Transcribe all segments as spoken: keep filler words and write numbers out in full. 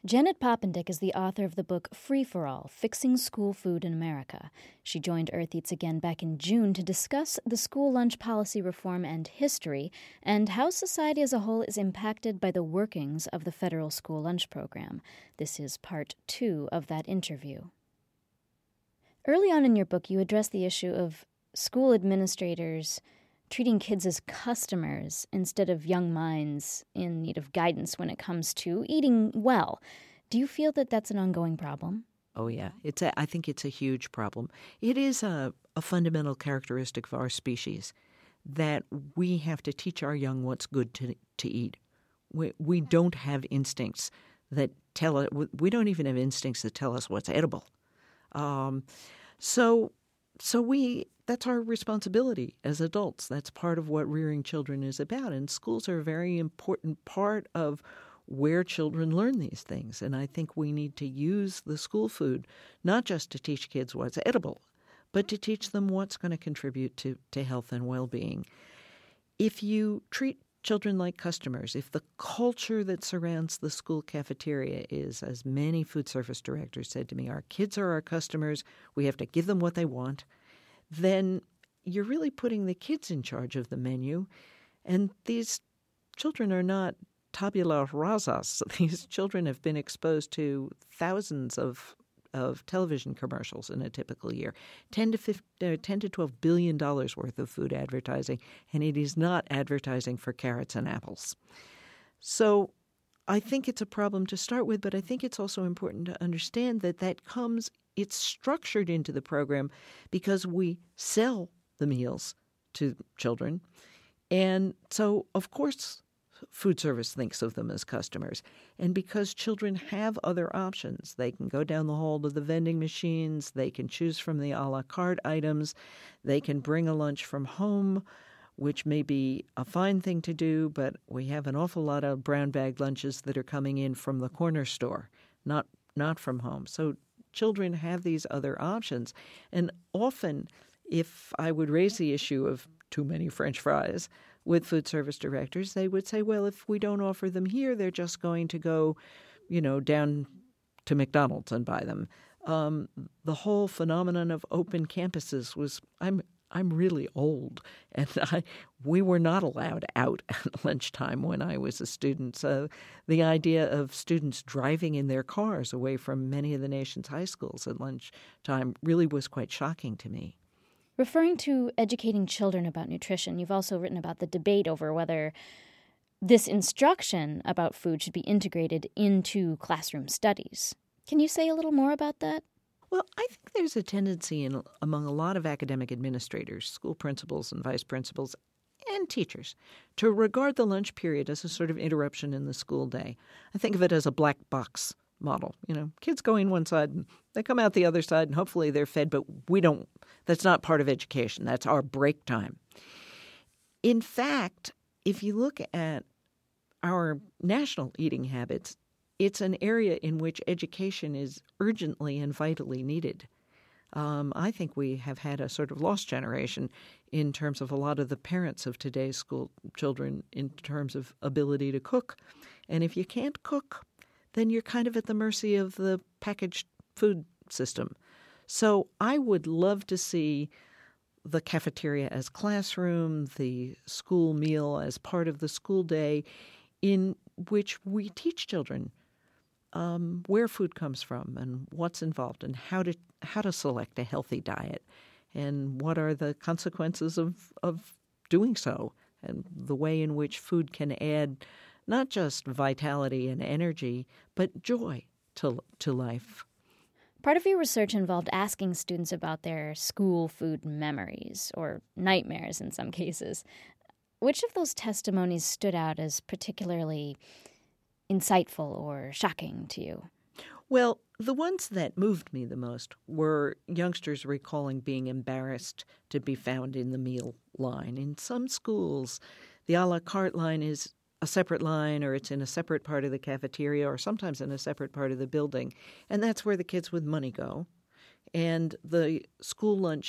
Janet Poppendieck is the author of the book Free for All, Fixing School Food in America. She joined Earth Eats again back in June to discuss the school lunch policy reform and history, and how society as a whole is impacted by the workings of the federal school lunch program. This is part two of that interview. Early on in your book, you address the issue of school administrators treating kids as customers instead of young minds in need of guidance when it comes to eating well. Do you feel that that's an ongoing problem? Oh, yeah. It's a, I think it's a huge problem. It is a, a fundamental characteristic of our species that we have to teach our young what's good to, to eat. We, we don't have instincts that tell us, we don't even have instincts that tell us what's edible. Um, so, so we... That's our responsibility as adults. That's part of what rearing children is about. And schools are a very important part of where children learn these things. And I think we need to use the school food not just to teach kids what's edible, but to teach them what's going to contribute to, to health and well-being. If you treat children like customers, if the culture that surrounds the school cafeteria is, as many food service directors said to me, our kids are our customers, we have to give them what they want, then you're really putting the kids in charge of the menu. And these children are not tabula rasas. These children have been exposed to thousands of of television commercials in a typical year, ten to fifteen, uh, ten to twelve billion dollars worth of food advertising, and it is not advertising for carrots and apples. So I think it's a problem to start with, but I think it's also important to understand that that comes It's structured into the program because we sell the meals to children. And so, of course, food service thinks of them as customers. And because children have other options, they can go down the hall to the vending machines, they can choose from the a la carte items, they can bring a lunch from home, which may be a fine thing to do, but we have an awful lot of brown bag lunches that are coming in from the corner store, not not from home. So children have these other options. And often, if I would raise the issue of too many French fries with food service directors, they would say, well, if we don't offer them here, they're just going to go, you know, down to McDonald's and buy them. Um, the whole phenomenon of open campuses was, I'm I'm really old, and I, we were not allowed out at lunchtime when I was a student. So the idea of students driving in their cars away from many of the nation's high schools at lunchtime really was quite shocking to me. Referring to educating children about nutrition, you've also written about the debate over whether this instruction about food should be integrated into classroom studies. Can you say a little more about that? Well, I think there's a tendency in, among a lot of academic administrators, school principals and vice principals, and teachers, to regard the lunch period as a sort of interruption in the school day. I think of it as a black box model. You know, kids go in one side and they come out the other side, and hopefully they're fed, but we don't. That's not part of education. That's our break time. In fact, if you look at our national eating habits, it's an area in which education is urgently and vitally needed. Um, I think we have had a sort of lost generation in terms of a lot of the parents of today's school children in terms of ability to cook. And if you can't cook, then you're kind of at the mercy of the packaged food system. So I would love to see the cafeteria as classroom, the school meal as part of the school day, in which we teach children Um, where food comes from and what's involved and how to how to select a healthy diet and what are the consequences of, of doing so, and the way in which food can add not just vitality and energy, but joy to to life. Part of your research involved asking students about their school food memories, or nightmares in some cases. Which of those testimonies stood out as particularly insightful or shocking to you? Well, the ones that moved me the most were youngsters recalling being embarrassed to be found in the meal line. In some schools, the a la carte line is a separate line, or it's in a separate part of the cafeteria, or sometimes in a separate part of the building. And that's where the kids with money go. And the school lunch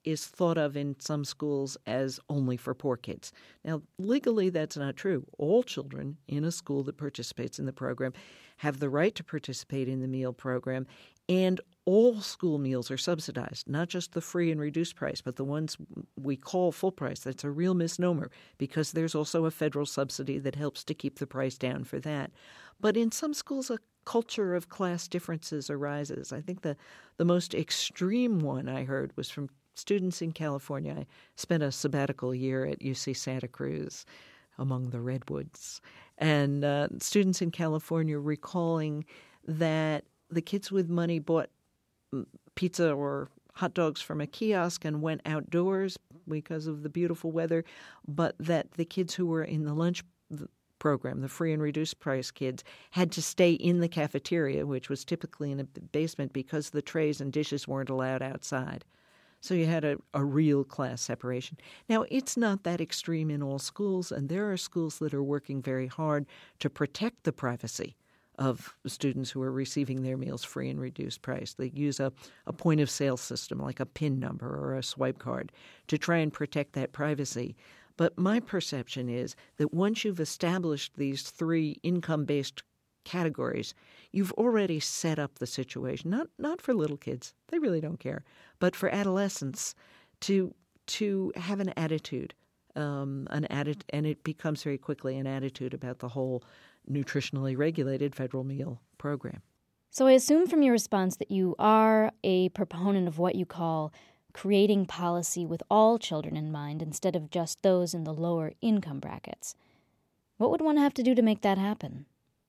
is thought of in some schools as only for poor kids. Now, legally, that's not true. All children in a school that participates in the program have the right to participate in the meal program, and all school meals are subsidized, not just the free and reduced price, but the ones we call full price. That's a real misnomer because there's also a federal subsidy that helps to keep the price down for that. But in some schools, a culture of class differences arises. I think the, the most extreme one I heard was from students in California. I spent a sabbatical year at U C Santa Cruz among the redwoods. And uh, students in California recalling that the kids with money bought pizza or hot dogs from a kiosk and went outdoors because of the beautiful weather, but that the kids who were in the lunch program, the free and reduced price kids, had to stay in the cafeteria, which was typically in a basement, because the trays and dishes weren't allowed outside. So you had a, a real class separation. Now, it's not that extreme in all schools, and there are schools that are working very hard to protect the privacy of students who are receiving their meals free and reduced price. They use a, a point-of-sale system like a PIN number or a swipe card to try and protect that privacy. But my perception is that once you've established these three income-based categories, you've already set up the situation, not not for little kids, they really don't care, but for adolescents to to have an attitude, um, an atti- and it becomes very quickly an attitude about the whole nutritionally regulated federal meal program. So I assume from your response that you are a proponent of what you call creating policy with all children in mind instead of just those in the lower income brackets. What would one have to do to make that happen?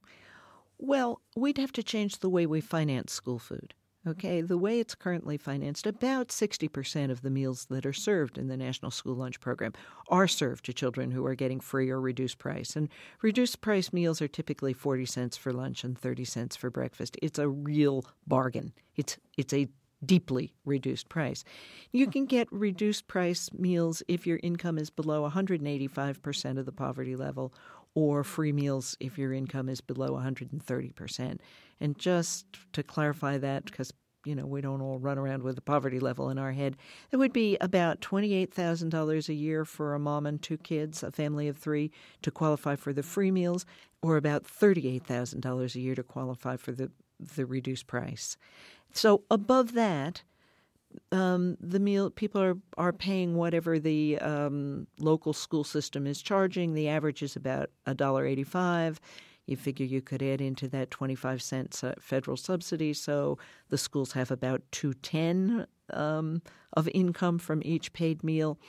Well, we'd have to change the way we finance school food. Okay, the way it's currently financed, about sixty percent of the meals that are served in the National School Lunch Program are served to children who are getting free or reduced price. And reduced price meals are typically forty cents for lunch and thirty cents for breakfast. It's a real bargain. It's it's a deeply reduced price. You can get reduced price meals if your income is below one hundred eighty-five percent of the poverty level, or free meals if your income is below one hundred thirty percent. And just to clarify that, because, you know, we don't all run around with the poverty level in our head, it would be about twenty-eight thousand dollars a year for a mom and two kids, a family of three, to qualify for the free meals, or about thirty-eight thousand dollars a year to qualify for the, the reduced price. So above that, Um, the meal people are, are paying whatever the um, local school system is charging. The average is about one dollar eighty-five. You figure you could add into that twenty-five cents uh, federal subsidy, so the schools have about two hundred ten dollars um, of income from each paid meal.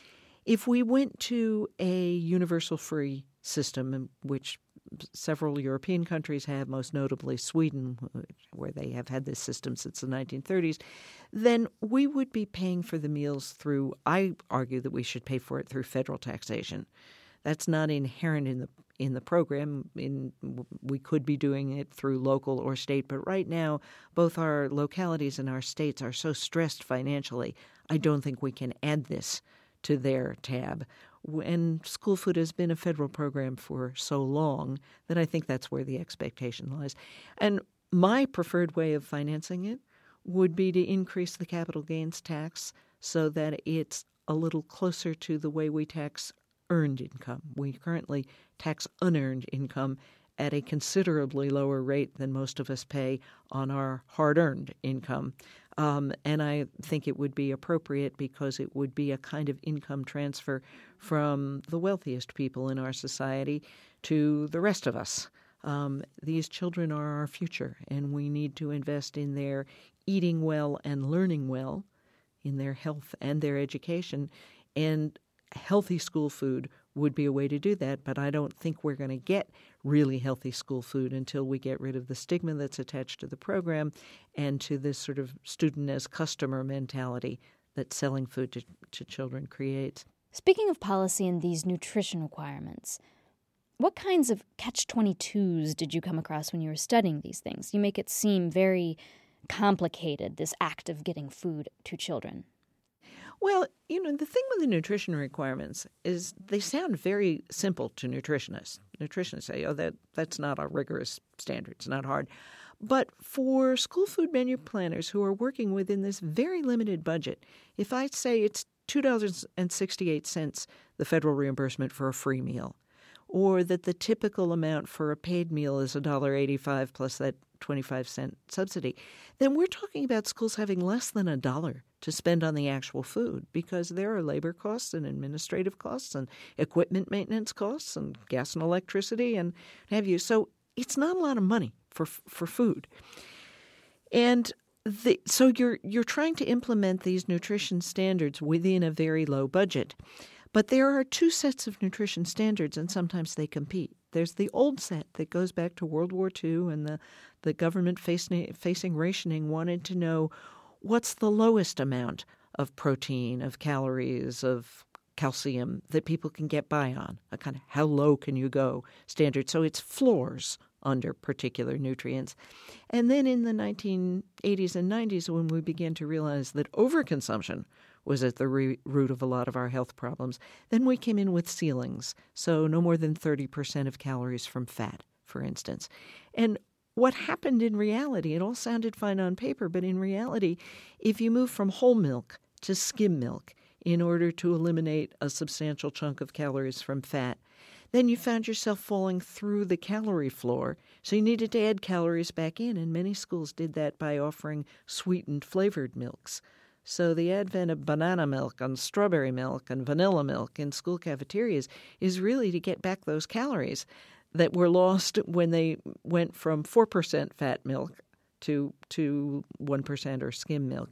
If we went to a universal free system, which several European countries have, most notably Sweden, where they have had this system since the nineteen thirties, then we would be paying for the meals through, I argue that we should pay for it through federal taxation. That's not inherent in the in the program. In, we could be doing it through local or state, but right now both our localities and our states are so stressed financially, I don't think we can add this to their tab. And school food has been a federal program for so long that I think that's where the expectation lies. And my preferred way of financing it would be to increase the capital gains tax so that it's a little closer to the way we tax earned income. We currently tax unearned income at a considerably lower rate than most of us pay on our hard-earned income. Um, and I think it would be appropriate because it would be a kind of income transfer from the wealthiest people in our society to the rest of us. Um, these children are our future, and we need to invest in their eating well and learning well, in their health and their education. And healthy school food would be a way to do that, but I don't think we're going to get really healthy school food until we get rid of the stigma that's attached to the program and to this sort of student as customer mentality that selling food to, to children creates. Speaking of policy and these nutrition requirements, what kinds of catch twenty-twos did you come across when you were studying these things? You make it seem very complicated, this act of getting food to children. Well, you know, the thing with the nutrition requirements is they sound very simple to nutritionists. Nutritionists say, oh, that that's not a rigorous standard. It's not hard. But for school food menu planners who are working within this very limited budget, if I say it's two dollars and sixty-eight cents, the federal reimbursement for a free meal, or that the typical amount for a paid meal is one dollar and eighty-five cents plus that twenty-five cent subsidy, then we're talking about schools having less than a dollar to spend on the actual food because there are labor costs and administrative costs and equipment maintenance costs and gas and electricity and have you. So it's not a lot of money for for food. And the, so you're you're trying to implement these nutrition standards within a very low budget. But there are two sets of nutrition standards, and sometimes they compete. There's the old set that goes back to World War Two, and the, the government facing, facing rationing wanted to know what's the lowest amount of protein, of calories, of calcium that people can get by on, a kind of how low can you go standard. So it's floors under particular nutrients. And then in the nineteen eighties and nineties, when we began to realize that overconsumption was at the re- root of a lot of our health problems, then we came in with ceilings. So no more than thirty percent of calories from fat, for instance. And what happened in reality, it all sounded fine on paper, but in reality, if you move from whole milk to skim milk in order to eliminate a substantial chunk of calories from fat, then you found yourself falling through the calorie floor. So you needed to add calories back in, and many schools did that by offering sweetened flavored milks. So the advent of banana milk and strawberry milk and vanilla milk in school cafeterias is really to get back those calories that were lost when they went from four percent fat milk to to one percent or skim milk.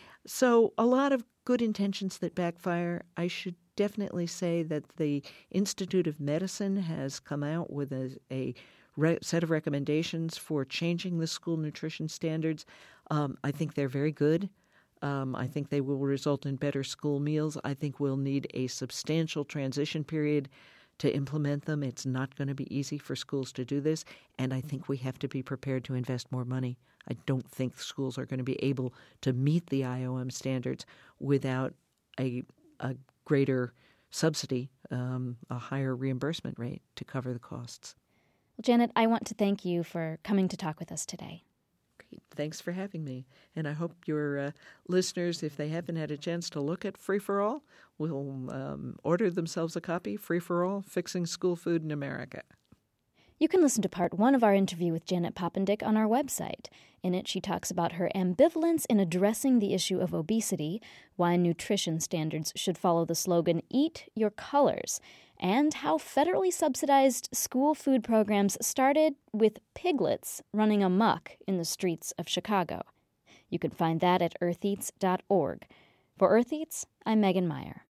So a lot of good intentions that backfire. I should definitely say that the Institute of Medicine has come out with a, a re- set of recommendations for changing the school nutrition standards. Um, I think they're very good. Um, I think they will result in better school meals. I think we'll need a substantial transition period to implement them. It's not going to be easy for schools to do this, and I think we have to be prepared to invest more money. I don't think schools are going to be able to meet the I O M standards without a, a greater subsidy, um, a higher reimbursement rate to cover the costs. Well, Janet, I want to thank you for coming to talk with us today. Great. Thanks for having me. And I hope your uh, listeners, if they haven't had a chance to look at Free for All, will um, order themselves a copy, Free for All, Fixing School Food in America. You can listen to part one of our interview with Janet Poppendieck on our website. In it, she talks about her ambivalence in addressing the issue of obesity, why nutrition standards should follow the slogan, Eat Your Colors, and how federally subsidized school food programs started with piglets running amok in the streets of Chicago. You can find that at earth eats dot org. For Earth Eats, I'm Megan Meyer.